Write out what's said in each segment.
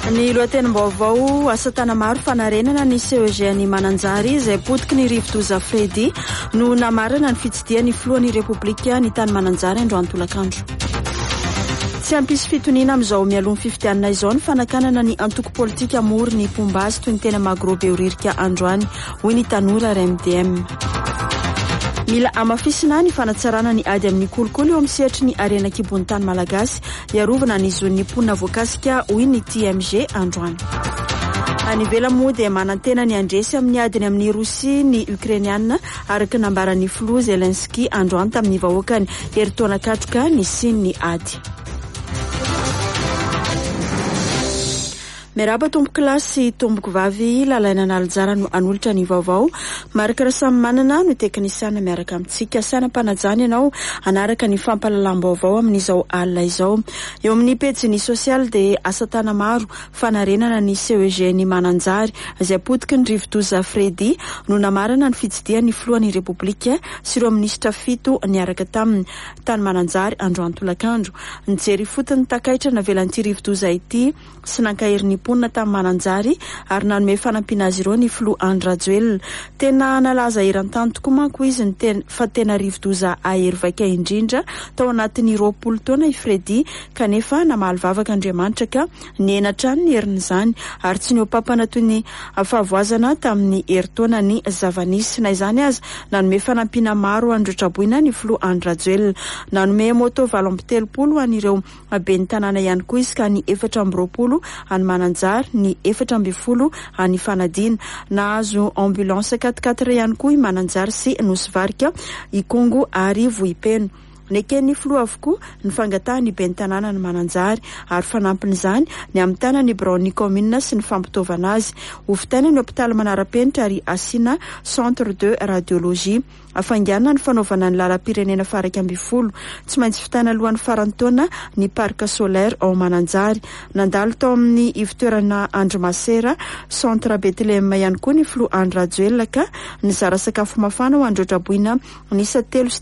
Ny lohatenim-baovao asa tana maro fanarenana ny CEG-ny Mananjary izay potiky ny rivo-doza Fredy no namarana ny fitsidiany filohan'ny Repoblika ny tany Mananjary androany tolakandro. Tsy ampisy fitoniana amin'izao mialohan'ny fifidianana izao ny fanakanana ny antoko politika amory ny Pombazy toy ny tena Magrobeoririka androany hoy ny tanora RMDM. Mila amafisina ny fanatsarana ny ady amin'ny kolokolo eo amin'ny sehatry ny arena kibony tany malagasy iarovana ny zon'ny ponina voakasika hoy ny TMG androany. Any ivelany moa dia manantena ny andresy amin'ny adiny amin'ny Rosia ny Ukrainiana araka nambaran'ny Volodymyr Zelensky androany tamin'ny vahoakany herintaona katroka ny siny ny ady. Meraba tomboko lasy tomboko vavy lalaina nalajara no anolotra ny vaovao maraka samy manana no teknisiana miaraka amintsika sana mpanajany ianao anaraka ny fampalalam-baovao amin'izao alina izao eo amin'ny pejy sosialy dia asa tana maro fanarenana ny CEG-ny Mananjary izay potiky ny rivo-doza Fredy no namarana ny fitsidian'ny filohan'ny Repoblika sy ireo minisitra fito niaraka tamin'ny tany Mananjary androany tolakandro nijery fotony takaitra navelan'ity rivo-doza ity sy nankahiriny ponina tamin'ny Mananjary ary nanome fanampiana azy ireo ny filoha Andry Rajoelina tena nalaza eran-tany tokoa manko izy fa tena rivo-doza ahery vaika indrindra tao anatin'ny 20 taona i Fredy kanefa namaly vavaka Andriamanitra ka nienatra ny herin'izany ary tsy niopapana toy ny fahavoazana tamin'ny herintaona ny zavanisy na izany aza nanome fanampiana maro androtraboina ny filoha Andry Rajoelina nanome moto 730 an'ireo ben'ny tanàna ihany koa izy ka ny 420 any Mananjary ny 420 any Fanadina nahazo ambulance 4x4 ihany koa i Mananjary sy Nosy-Varika i Kongo ary Vohipeno nekeny filoha avokoa ny fangatahany ben'ny tanàna ny Mananjary ary fanampin'izany ny amin'ny tanany Braony commune sy ny fampitaovana azy hofitaina ny hôpitaly manara-penitra ary asiana centre de radiologie afangiana ny fanaovana ny lalam-pirenena faraka amby folo tsy maintsy fitaina alohan'ny farantaona ny parc solaire ao Mananjary nandalo tao amin'ny ivitoerana Andry Masera centre Betlehem ihany koa ny filoha Andry Rajoelina ka nizara sakafo mafana ho androtraboina nisa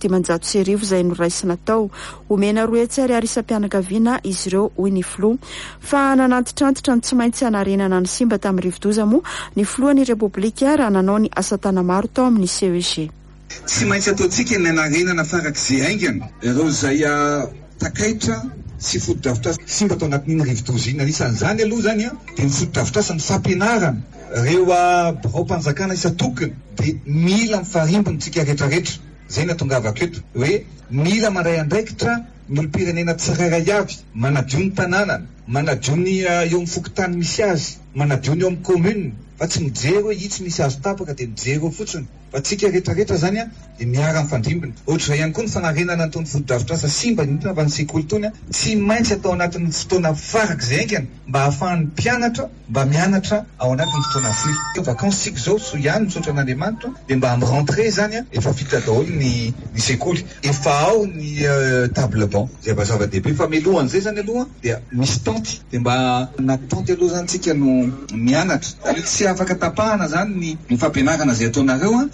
3,700 izay noraisina tao omena roetsy ariary isam-pianakaviana izy ireo hoy ny filoha fa nanantitrantitra ny tsy maintsy hanarenana ny simba tamin'ny rivo-doza moa ny filohan'ny Repoblika raha nanao ny asa tana maro tao amin'ny CEG. Tsy maintsy ataontsika ny anarenana farak'izay aingana ireo izay takaitra sy foto-davitra simba tao anatin'iny rivo-doza iny anisan'izany aloha zany dia ny foto-davitra ny fampianarana ireo mpanjakana isa-tokony dia mila mifarimbontsika rehetrarehetra zay natongavako eto hoe mila maray andraikitra ny olo-pirenena tsirairay avy manadio ny tanànany manadio ny eo amin'ny fokotany misy azy manadio ny eo amin'ny commune fa tsy mijery hoe itsy misy azo tapaka dia mijery eo fotsiny fa tsika rehetrarehetra zany dia miara mifandrimbona ohatr'izay ihany koa ny fanarenana n'itony foto-davitra simba indrindra avy ny sekoly tony tsy maintsy atao anatin'ny fotoana farak'izay aingana mba hahafahan'ny mpianatra mba mianatra ao anatin'ny fotoana fohy vakansy zao so ihany misaotra an'Andriamanitra dia mba amin'ny rentrée zany efa vita daholo ny sekoly efa ao ny table banc zay mba zava-dehibe fa mialohan'izay zany aloha dia misy tenty dia mba natenty aloha zany tsika no mianatra tsy afaka tapahana zany ny fampianarana zay ataonareo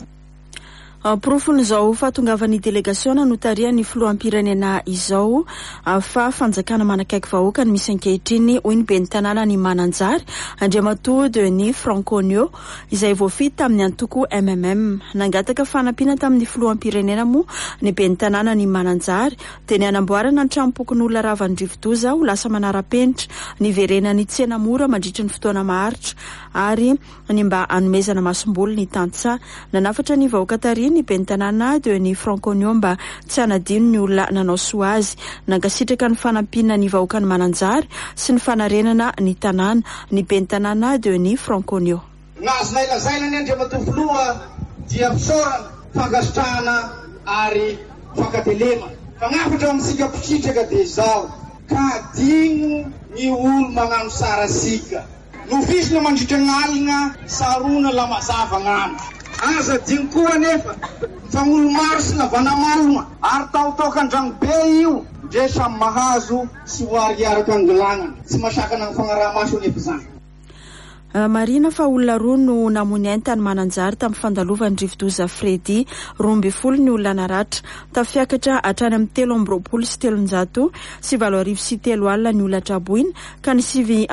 Profon'izao fahatongavan'ny delegasiona no tarihan'ny filoham-pirenena izao fa fanjakana manakaiky vahoaka ny misy ankehitriny hoy ny ben'ny tanàna ny Mananjary Andriamatoa Denis Franconio izay voafity tamin'ny antoko MMM nangataka fanampiana tamin'ny filoham-pirenena moa ny ben'ny tanàna ny Mananjary dia ny anamboarana ny trano-pokon'olona ravan'ny rivo-doza ho lasa manara-penitra ny verenany tsena mora mandritra ny fotoana maharitra ary ny mba hanomezana masom-boly ny tantsa nanafatra ny vahoaka tarihy ny ben'ny tanàna Denis Franconio mba tsy hanadino ny olona nanao soa azy nankasitraka ny fanampiana ny vahoaka ny Mananjary sy ny fanarenana ny tanàna ny ben'ny tanàna Denis Franconio. Nazonay lazaina ny Andriamatoa filoha dia fisaorana fangasitrahana ary fankatelema fagnafatra amintsika mpikitraka dia izao ka digno ny olo magnano sara sika novisina mandritra gn'alina sarona la mazava gn'ano aza digno koa anefa fa olo maro sy lavana malona ary taotaoka andragno be io ndre samy mahazo sy ho ariaraka angilana tsy masakana ny fagnaraha-maso anefa zany. Marina fa olona roa no namony tany Mananjary tamin'ny fandalovan'ny Rivodoza Fredy 12 ny olona naratra tafiakatra hatrany amin'ny 3 sy 7 alina ny olona traboina ka ny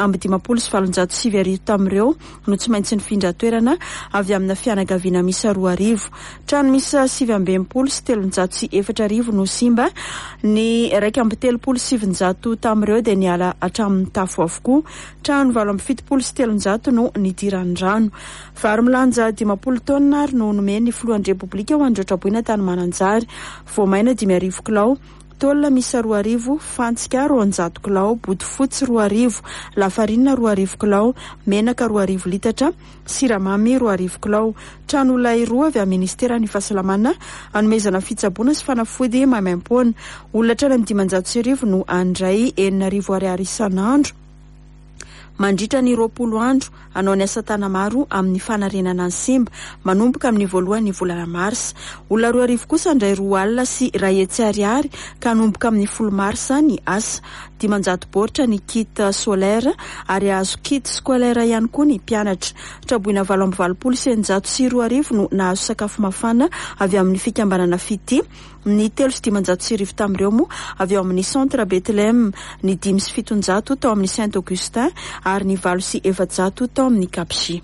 7 tamin'ireo no tsy maintsy nifindra toerana avy amina fianagaviana misa 2 trano misa 7 sy 704 no simba ny 1 tamin'ireo dia niala hatramin'ny tafo avokoa trano 7 sy 7 no nidiran'ny rano vary milanja 50 taona ary no nomeny ny filohan'ny Repoblika ho an'ireo traboina tany Mananjary voamaina 5 kilao tolona misa 2 fantsika 200 kilao bodofotsy 2 lafarinina 2 kilao menaka 2 litatra siramamy 2 kilao trano olona 2 avy amin'ny ministeran'ny fahasalamana anomezana fitsaboana sy fanafody maimaim-poana olona hatrany amin'ny 500 no andray 9,000 ariary isan'andro mandritra ny 20 andro anao ny asa tana maro amin'ny fanarenana ny simba manomboka amin'ny voalohan'ny volana Mars olona 2 kosa andray 2 alina sy 1 ariary ka nomboka amin'ny 10 Marsa ny asa 500 boritra ny kit solaire ary azo kit scolaire ihany koa ny mpianatra traboina 720 sy 900 no nahazo sakafo mafana avy amin'ny fikambanana fity ny 3,500 tamin'ireo moa avy ao amin'ny centre Bethlehem ny 5,700 tao amin'ny Saint Augustin ary ny 8,700 tao amin'ny Kapsy.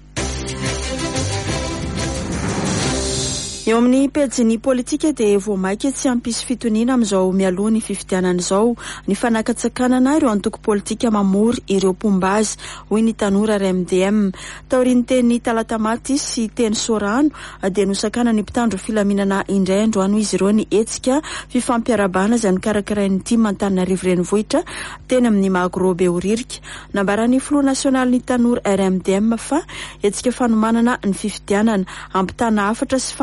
Eo amin'ny pejy politika dia voamaika tsy ampisy fitoniana amin'izao mialoha ny fifidianana izao ny fanakatsakanana ireo antoko politika mamory ireo pombazy hoy ny tanora RMDM taorian'ny teny Talatamaty sy teny Sorano dia nosakana ny mpitandro filaminana indray androano izy ireo ny etsika fifampiarabana izay nikarakarain'ny tima Antananarivo renivohitra teny amin'ny Mahagrobe Oririka nambaran'ny Front National ny tanora RMDM fa etsika fanomanana ny fifidianana ampitana hafatra sy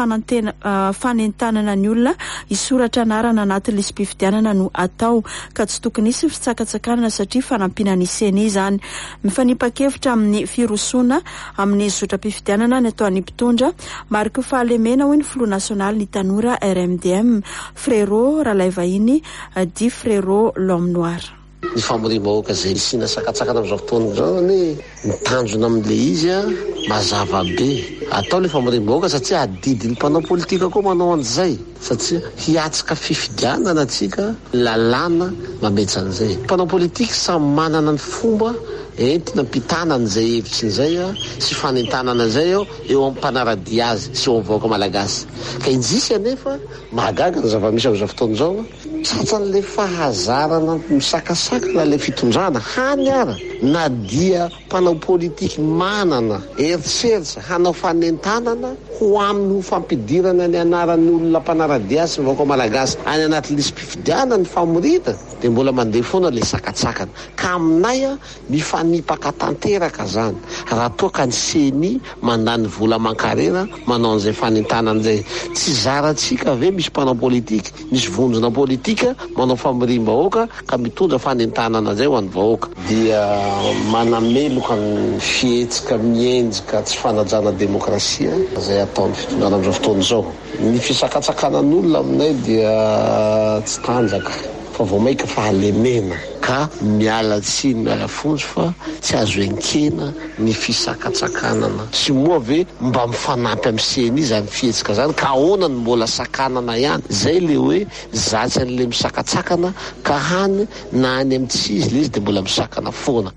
fanentanana ny olona isoratra anarana anaty lisam-pifidianana no atao ka tsy tokony isy fitsakatsakana satria fanampiana ny seny izany mifanipakevitra amin'ny firosoana amin'ny zotram-pifidianana ny ataon'ny mpitondra mariky fahalemena hoy ny Front National ny tanora RMDM Frérot Ralay Vahiny dit Frérot L'Homme Noir. Ny famoriam-bahoaka izay isina sakatsakana amin'izao fotoana izao hoe mitanjona amin'ilay izy mazava be atao ilay famoriam-bahoaka satria adidin'ny mpanao politika koa manao an'izay satria hiatsika fifidianana atsika lalàna mametsan'izay mpanao politika samy manana ny fomba entina mpitana an'izay hevitry n'izay sy fanentanana izay eo amin'ny mpanaradia azy sy eo amin'ny vahoaka malagasy ka injisy anefa mahagaga ny zava-misy amin'izao fotoana izao tratran'ilay fahazarana misakasakana ilay fitondrana hany ara na dia mpanao politika manana eritseritra hanao fanentanana ho amin'ny fampidirana ny anaran'ny olona mpanaradia sy vahoaka malagasy any anaty lisam-pifidiana ny famorita dia mbola mandeha foana ilay sakatsakana ka aminay mifanipaka tanteraka zany raha toa ka ny seny mandany vola mankarena manao an'izay fanentanana izay tsy zarantsika ve misy mpanao politika misy vondrona politika manao famoriam-bahoaka ka mitondra fanentanana izay ho an'ny vahoaka dia manameloka ny fihetsika mienjika tsy fanajana demokrasia izay ataon'ny fitondrana amin'izao fotoana izao ny fisakatsakanan'olona aminay dia tsy tanjaka fa vao maika fahalemena ka miala tsiny miala fontsy fa tsy azo enkena ny fisakatsakanana sy moa ve mba mifanampy amin'ny seny izy amin'ny fihetsika zany ka ahoana ny mbola sakanana ihany zay le hoe zatsy an'le misakatsakana ka hany na any amin'ny tsy izy le izy dia mbola misakana foana.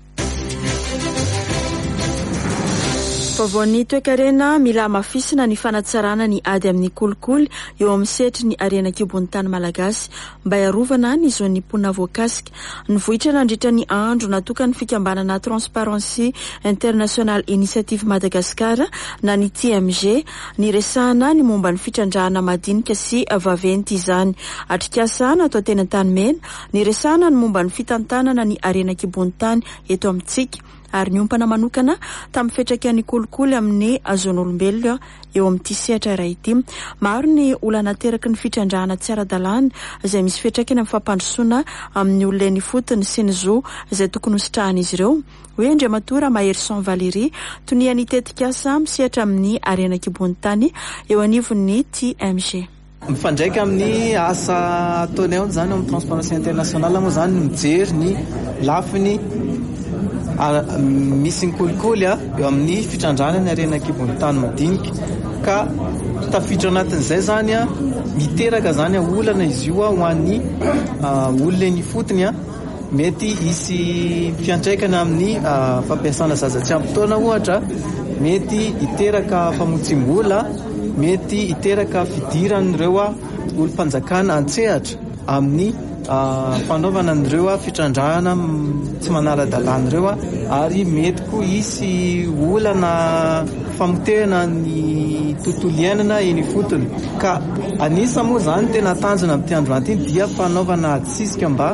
Vaovany toe-karena mila mafisina ny fanatsarana ny ady amin'ny kolikoly eo amin'ny setry ny arena kibon'ny tany malagasy mba iarovana ny zon'ny pona voakasika nivohitra nandritra ny andro natokany fikambanana Transparency International Initiative Madagascar na ny TMG ny resahana ny momba ny fitrandrahana madinika sy vaventy izany atrikasa natao teny an-tanimena ny resahana ny momba ny fitantanana ny arena kibon'ny tany eto amintsika ary niompana manokana tamin'ny fetrakan'ny kolikoly amin'ny zon'olombelona eo amin'ity sehatra iray ity maro ny olana teraky ny fitrandrahana tsy ara-dalàna izay misy fetrakany amin'ny fampandrosoana amin'ny olona ny fotony sy ny zo izay tokony hositrahan'izy ireo hoe Andriamatora Maherson Valérie toniany tetikasa misehatra amin'ny arena kibon'ny tany eo anivon'ny TMG. Mifandraika amin'ny asa ataony ao zany amin'ny Transparency International moa zany mijery ny lafiny misy ny kolikoly eo amin'ny fitrandrana ny arenan-kibon'ny tany madinika ka tafiditra anatin'izay zany miteraka zany olana izy io ho an'ny olona ny fotony mety isy fiantraikana amin'ny fampiasana zaza tsy ampy-taona ohatra, mety hiteraka famotsim-bola, mety hiteraka fidiran'ireo olom-panjakana antsehatra amin'ny fanaovana an'ireo fitrandrahana tsy manara-dalàna ireo ary mety koa isy olana famotehana ny tontolo iainana eny fotony. Ka anisa moa zany tena tanjona amin'ity andro ity dia fanaovana atsisika mba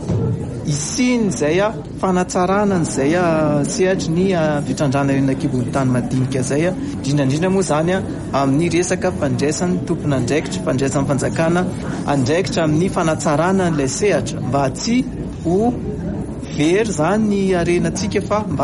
isiny zay fanatsarana n'izay sehatra ny fitrandrana arenan-kibon'ny tany madinika zay indrindra moa zany amin'ny resaka fandraisan'ny tompona andraikitra, fandraisan'ny fanjakana andraikitra amin'ny fanatsarana n'ilay sehatra mba tsy ho very zany ny arenantsika fa mba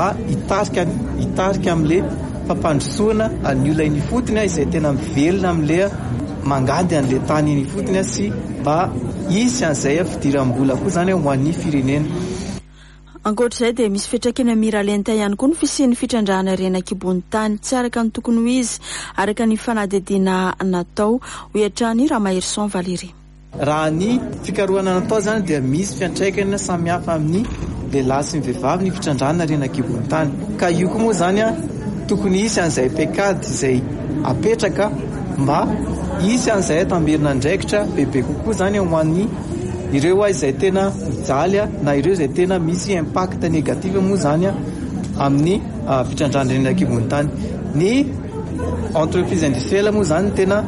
hitarika amin'ilay fampandrosoana ny olona eny fotony izay tena mivelona amin'ilay mangady an'ilay tany eny fotony sy mba isy an'izay fidiram-bola koa zany ho an'ny firenena. Ankoatr'izay dia misy fiantraikany mira lenta ihany koa ny fisian'ny fitrandrahana arenan-kibon'ny tany tsy araka ny tokony ho izy araka ny fanadihadiana natao ho hatrany Ramaherson Valérie. Raha ny fikarohana natao zany dia misy fiantraikana samihafa amin'ny lehilahy sy ny vehivavy ny fitrandrahana arenan-kibon'ny tany ka io koa moa zany tokony isy an'izay pekady izay apetraka mba isy an'izay tamberina andraikitra bebe kokoa zany ho an'ny ireo izay tena mijaly na ireo izay tena misy impact negativa moa zany amin'ny fitrandrahana arenan-kibon'ny tany. Ny entreprise industrielle moa zany tena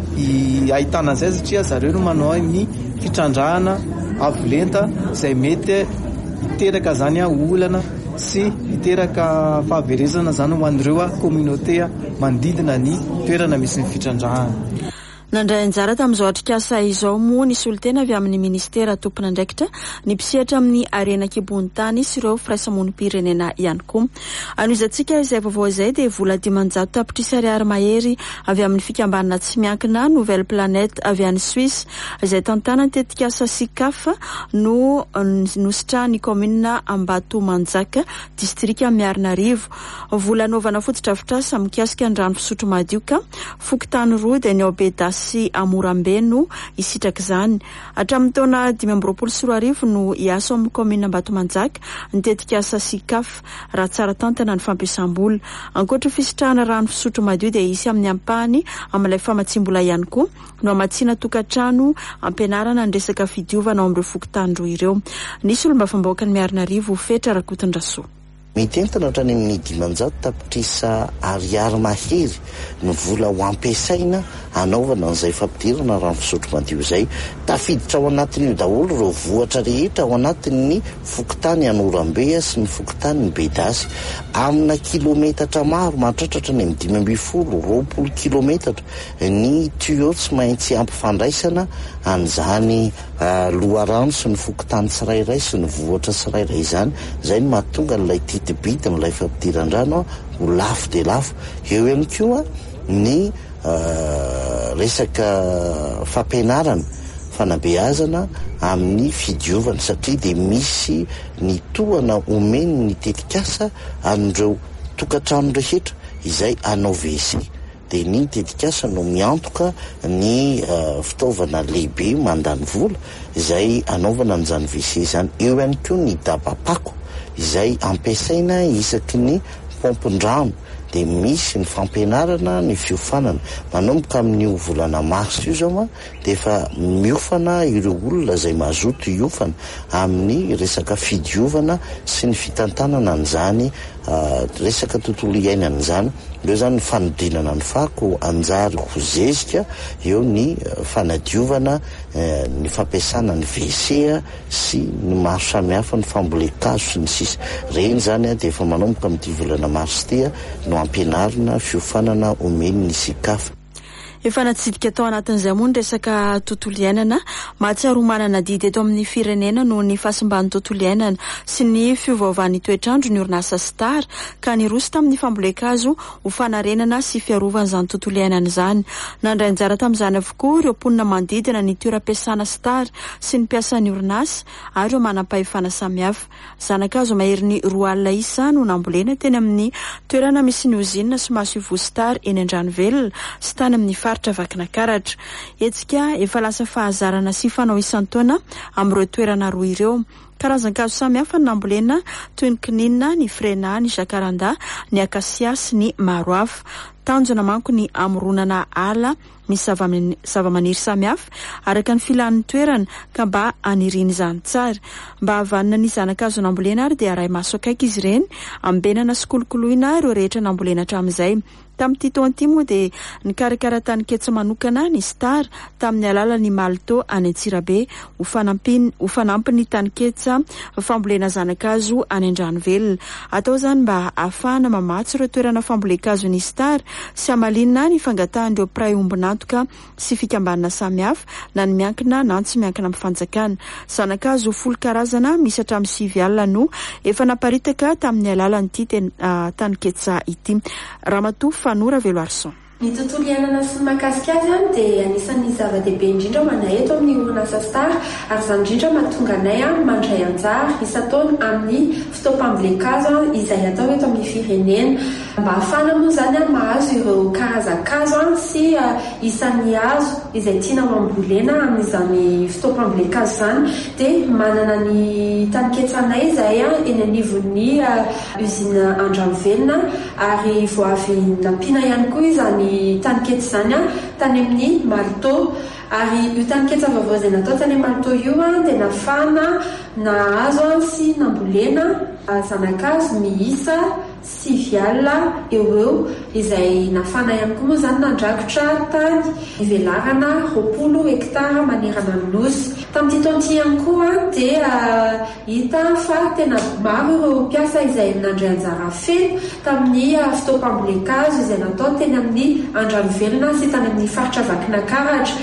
ahitana an'izay satria zareo no manao ny fitrandrahana avolenta izay mety hiteraka zany olana sy hiteraka fahaverezana zany ho an'ireo communauté mandidina ny toerana misy ny fitrandrahana. Nandray anjara tamin'izao atrikasa izao moa nisy olon-tena avy amin'ny ministera tompona andraikitra ny mpisehatra amin'ny arenan-kibon'ny tany sy ireo firaisamonim-pirenena ihany koa. Anoizantsika izay vaovao izay dia vola 500 tapitrisa ariary mahery avy amin'ny fikambanana tsy miankina Nouvelle Planète avy any Suisse izay tantana ny tetikasa SICAF no nositra ny commune Ambatomanjaka distrika Miarinarivo. Vola anaovana fotodrafitrasa mikasika ny rano fisotro madio ka Fokontany Road eny Obeda sy Amorambe no isitraka izany. Hatramin'ny taona 2024 no hiasa amin'ny commune Ambatomanjaka ny tetikasa SICAF raha tsara tantana ny fampiasam-bola. Ankoatra fisitrahana rano fisotro madio dia isy amin'ny ampahany amin'ilay famatsim-bola ihany koa no amatsiana tokantrano ampianarana ny resaka fidiovana ao amin'ireo Fokontany Roa ireo. Nisy olom-bavam-bahoaka ny Miarinarivo Fetra Rakotondrasoa. Mitentana hatrany amin'ny 500 tapitrisa ariary mahery ny vola ho ampiasaina anaovana an'izay fampidirana rano fisotro madio izay. Tafiditra ao anatin'io daholo ireo vohatra rehetra ao anatin'ny Fokontany Anorambe sy ny Fokontany ny Bedasy amina kilometatra maro mahatratratra ny 520 kilometatra ny tuyau tsy maintsy ampifandraisana an'izany loharano sy ny Fokontany tsirairay sy ny vohatra tsirairay izany. Izay no mahatonga n'ilay titibity n'ilay fampidiran-drano ho lafo dia lafo. Eo ihany koa ny resaka fampianarana fanabeazana amin'ny fidiovana satria dia misy ny tohana omeny ny tetikasa amin'ireo tokantrano rehetra izay anao WC dia ny tetikasa no miantoka ny fitaovana lehibe mandany vola izay anaovana an'izany WC izany. Eo ihany koa ny dabapako izay ampiasaina isaky ny pompin-drano dia misy ny fampianarana ny fiofanana manomboka amin'io volana mars io zao dia efa miofana ireo olona izay mazoto hiofana amin'ny resaka fidiovana sy ny fitantanana an'izany resaka tontolo iainana izany. Eo zany ny fanodinana ny fako anjary ho zezika, eo ny fanadiovana ny fampiasana ny WC sy ny maro samihafa ny fambolekazo sy ny sisa. Reny zany dia efa manomboka amin'ity volana mars ity no ampianarina fiofanana omeny ny SICAF. Efa natsidika tao anatin'izay moa ny resaka tontolo iainana, mahatsiaro manana didy eto amin'ny firenena noho ny fahasimban'ny tontolo iainana sy ny fiovaovan'ny toetrandro ny orinasa Star ka niroso tamin'ny fambolekazo ho fanarenana sy fiarovana izany tontolo iainana izany. Nandray anjara tamin'izany avokoa ireo mponina manodidina ny toeram-piasana Star sy ny mpiasan'ny orinasa ary ireo manam-pahefana samihafa. Zanakazo mahery ny 2 alina isa no nambolena teny amin'ny toerana misy ny ozinina sy mahasoivo Star eny Andranovelona sy tany amin'ny faritra Vakinakaratra. Etsika efa lasa fahazarana sy fanao isan-taona amin'ireo toerana roa ireo. Karazan-kazo samihafa ny nambolena toy ny kininina, ny frena, ny jacaranda, ny akasia sy ny maro hafa. Tanjona manko ny amoronana ala misy zava-maniry samihafa araka ny filan'ny toerana ka mba aniriny izany tsara. Mba havanana ny zanakazo nambolena ary dia aray maso akaiky izy ireny ambenana sy kolokoloina ireo rehetra nambolena hatramin'izay. Tamin'ity taona ity moa dia nikarakara tany ketsa manokana ny Star tamin'ny alalan'ny Malto any Antsirabe ho fanampy ny tany ketsa fambolena zanakazo any Andranovelona. Atao izany mba ahafahana mamatsy ireo toerana fambolekazo ny Star sy amalinina ny fangatahan'ireo piray ombinantoka sy fikambanana samihafa na ny miankina na tsy miankina amin'ny fanjakana. Zanakazo 10 karazana misy hatramin'ny 7 alina no efa naparitaka tamin'ny alalan'ity tany ketsa ity. Ramatoa Fanora Veloarson. Ny tontolo iainana sy mahakasika azy dia anisan'ny zava-dehibe indrindra manay eto amin'ny orinasa Star ary izany indrindra mahatonga anay mandray anjara isan-taona amin'ny fitaopam-bolekazo izay atao eto amin'ny firenena. Mba ahafahana moa izany mahazo ireo karazan-kazo sy isan'ny hazo izay tiana mambolena amin'izany fitaopam-bolekazo izany dia manana ny taniketsanay izay eny anivon'ny usine Andranovelona ary vao avy nampiana ihany koa izany tanikety izany tany amin'ny Malto ary io tanikety vaovao izay natao tany amin'ny Malto io dia nafana nahazo sy nambolena zanakazo miisa 5 alina eo izay nafana ihany koa moa izany nandrakotra tany ivelarana 20 hektara manerana ny nosy. Tamin'ity taon'ity ihany koa dia hita fa tena maro ireo mpiasa izay nandray anjara feno tamin'ny fitaopam-bolekazo izay natao teny amin'ny Andranovelona sy tany amin'ny faritra Vakinakaratra.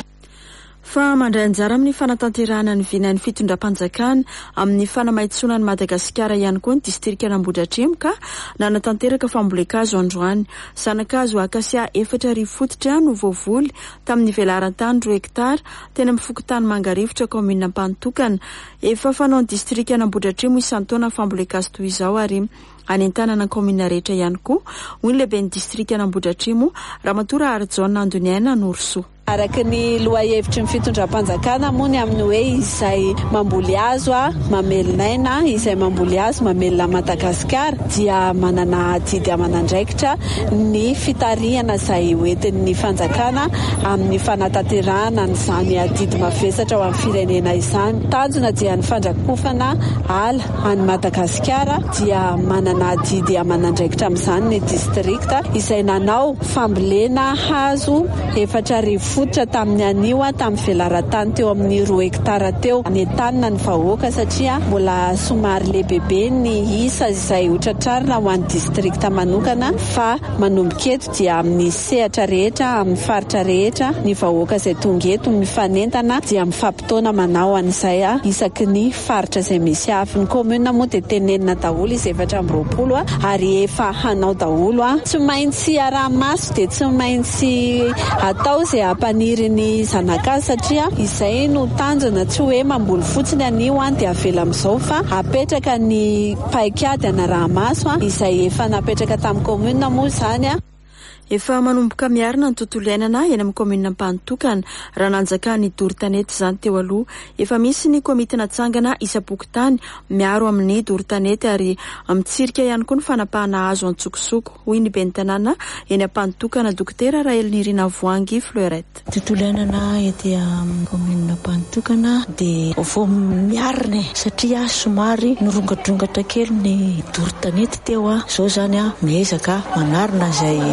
Fa mandray anjara amin'ny fanatanterahana ny vinan'ny fitondram-panjakana amin'ny fanamaitsona ny Madagasikara ihany koa ny distrika Ambohidratrimo ka nanatanteraka fambolekazo androany. Zanakazo akasia 4,000 fototra no voavoly tamin'ny velaran-tany 2 hektara teny amin'ny fokotany Mangarivotra commune Ampanitokana. Efa fanao ny distrika Ambohidratrimo isan-taona fambolekazo toy izao ary anentanana commune rehetra ihany koa. Hoy ny lehiben'ny distrika Ambohidratrimo Ramatora Arjona Andoniana Norso. Araka ny lohahevitry ny fitondram-panjakana moa ny amin'ny hoe izay mamboly hazo mamelinaina, izay mamboly hazo mamelona Madagasikara dia manana didy aman'andraikitra ny fitarihana izay hoentin'ny fanjakana amin'ny fanatanterahana n'izany didy mavesatra ao amin'ny firenena izany. Tanjona dia ny fandrakofana ala any Madagasikara dia manana didy aman'andraikitra amin'izany ny distrikta izay nanao fambolena hazo 4,000 fototra tamin'ny anio tamin'ny velaran-tany teo amin'ny 2 hektara teo. Nentanina ny vahoaka satria mbola somary lehibe ny isa izay hotratrarina ho an'ny distrikta manokana fa manomboka eto dia amin'ny sehatra rehetra amin'ny faritra rehetra ny vahoaka izay tonga eto mifanentana dia mifampitaona manao an'izay isaky ny faritra izay misy afy. Ny commune moa dia tenenina daholo izy 420 ary efa hanao daholo tsy maintsy arahamaso dia tsy maintsy atao izay paniry ny zanakazo satria izay no tanjona tsy hoe mamboly fotsiny anio dia avela amin'izao fa apetraka ny paikady anarahamaso izay efa napetraka tamin'ny commune moa izany Efa manomboka miarina ny tontolo iainana eny amin'ny commune Ampanitokana raha nanjaka ny doro-tanety izany teo aloha. Efa misy ny komite natsangana isam-pokotany miaro amin'ny doro-tanety ary mitsirika ihany koa ny fanapahana hazo antsokosoko. Hoy ny ben'ny tanàna eny Ampanitokana Dokotera Rael Nirina Voangy Fleurette. Tontolo iainana ety amin'ny commune Ampanitokana dia vao miarina satria somary norongadrongatra kely ny doro-tanety teo. Zao zany miezaka manarina izay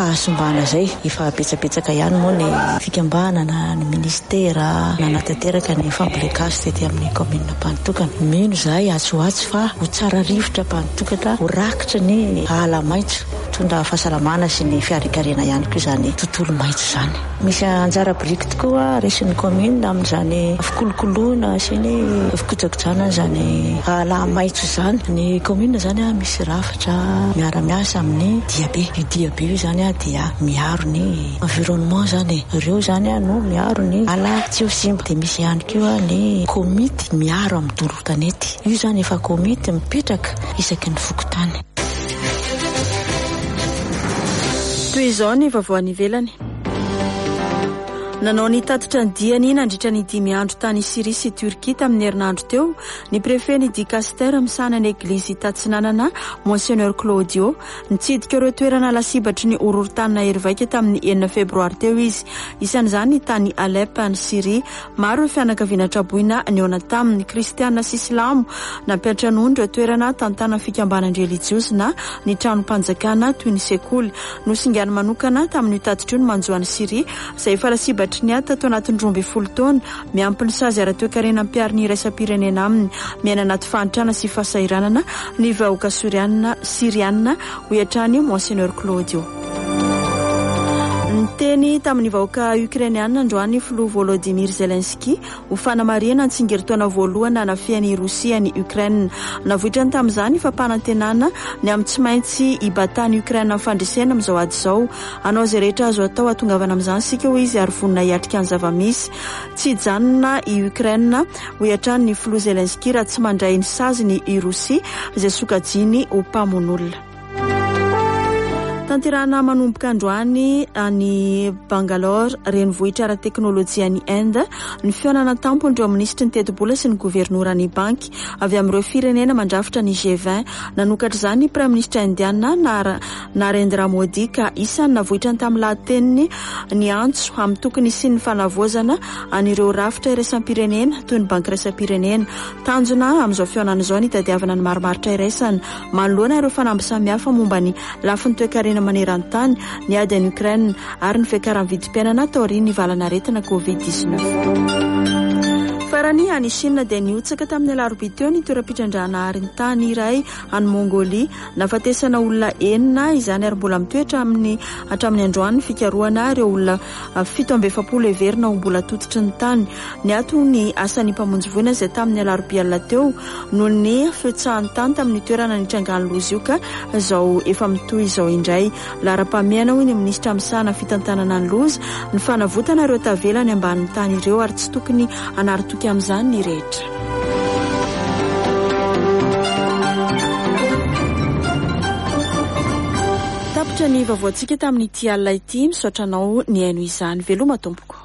fahasombana zay efa betsabetsaka ihany moa ny fikambanana ny ministera nanatanteraka ny fambolekasy tety amin'ny commune Mpanitokana. Mino zahay atsoatsy fa ho tsara rivotra Mpanitokana ho rakitra ny ala maitso tondra fahasalamana sy ny fiarikarena ihany koa zany tontolo maitso zany. Misy anjara biriky tokoa resin'ny commune amin'izany fikolokoloana sy ny fikojakojana zany ala maitso zany. Ny commune zany misy rafitra miara-miasa amin'ny diabe. Io diabe io zany dia miaro ny environnement zany. Ireo zany no miaro ny ala tsy ho simba. Dia misy ihany koa ny komity miaro amin'ny doro-tanety. Io zany efa komity mipetraka isaky ny fokotany. Toy izao ny vaovao ivelany. Nanao ny tatitra ny diany nandritra ny 5 andro tany Syria sy Turquie tamin'ny herinandro teo ny préfet di Caster misana ny eglizy Tatsinanana Monseigneur Claudio nitsidika ireo toerana lasibatry ny orohorontany Hervaika tamin'ny 9 febroary teo izy. Isan'izany ny tany Alep ny Syria. Maro ireo fianakaviana traboina neona tamin'ny kristiana sy Islamo nampiatra n'ondro toerana tantana fikambanana relijiosy na ny tranom-panjakana toy ny sekoly. Nosingana manokana tamin'ny tatitra ny manjoany Syria izay efa lasibatry ny tato anatin'ny 12 taona miampy ny sazy ara-toekarena ampiariny iraisam-pirenena aminy miaina anaty fahantrana sy fahasahiranana ny vahoaka Siriana hoatrany Monseigneur Claudio. Teny tamin'ny vahoaka Ukrainiana androany filoha Volodymyr Zelensky ho fanamarihana ny tsingeritoana voalohany anafehan'ny Rosia ny Ukraine. Navoitrany tamin'izany fampanantenana ny amin'ny tsy maintsy hibatany Ukraine amin'ny fandresena amin'izao ady izao. Anao izay rehetra azo atao atongavana amin'izany sika ho izy ary vonona hiatrika ny zavamisy. Tsy hijanona i Ukraine hoatrany ny filoha Zelensky raha tsy mandray ny sazy ny Rosia izay sokajiny ho mpamon'olona. Tanterana manomboka androany any Bangalore renivohitra ara-teknôlôjia ny Inde ny fionana tampony ireo ministra ny teti-bola sy ny gouvernoura ny banky avy amin'ireo firenena mandrafitra ny G20 nanokatra izany ny prime ministra indiana Narendra Modi ka isany navohitra ny tamin'ny lahateniny ny antso amin'ny tokony sy ny fanavozana an'ireo rafitra iraisam-pirenena toy ny banky iraisam-pirenena. Tanjona amin'izao fionana izao ny tadiavana ny marimaritra iraisany manoloana ireo fanamby samihafa momba ny lafin'ny toekarena maneran-tany ny ady any Ukraine ary ny fiakaran'ny vidim-piainana taorian'ny valanaretina COVID-19. Farany any Chine dia niotsaka tamin'ny alarobia teo ny toeram-pitrandrahana arintany iray any Mongolia nafatesana olona 9 izany ary mbola mitoetra hatramin'ny androany fikarohana ireo olona 7 everina ho mbola tototry ny tany. Ny ato ny asan'ny mpamonjy voina izay tamin'ny alarobia alina teo noho ny fiotsahany tany tamin'ny toerana nitrangany lozy io ka izao efa mitoy izao indray. Lara-pamiana hoy ny ministra misana fitantanana ny lozy ny fanavotana ireo tavelany ambanin'ny tany ireo ary tsy tokony anaritoky amin'izany ny rehetra. Tapitra ny vaovaontsika tamin'ity alina ity misaotranao ny aino izany veloma tompoko.